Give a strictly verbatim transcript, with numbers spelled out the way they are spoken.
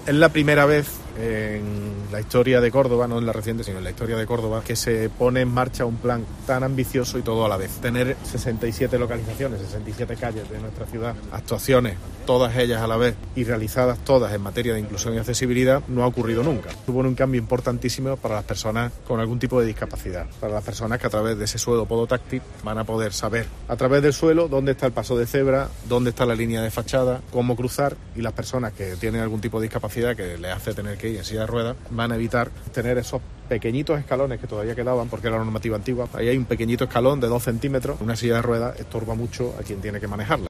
Es la primera vez en la historia de Córdoba, no en la reciente, sino en la historia de Córdoba, que se pone en marcha un plan tan ambicioso y todo a la vez. Tener sesenta y siete localizaciones, sesenta y siete calles de nuestra ciudad, actuaciones, todas ellas a la vez y realizadas todas en materia de inclusión y accesibilidad, no ha ocurrido nunca. Supone un cambio importantísimo para las personas con algún tipo de discapacidad, para las personas que a través de ese suelo podotáctil van a poder saber a través del suelo dónde está el paso de cebra, dónde está la línea de fachada, cómo cruzar, y las personas que tienen algún tipo de discapacidad que les hace tener que ir en silla de ruedas van a evitar tener esos pequeñitos escalones que todavía quedaban porque era la normativa antigua. Ahí hay un pequeñito escalón de dos centímetros. Una silla de ruedas estorba mucho a quien tiene que manejarla.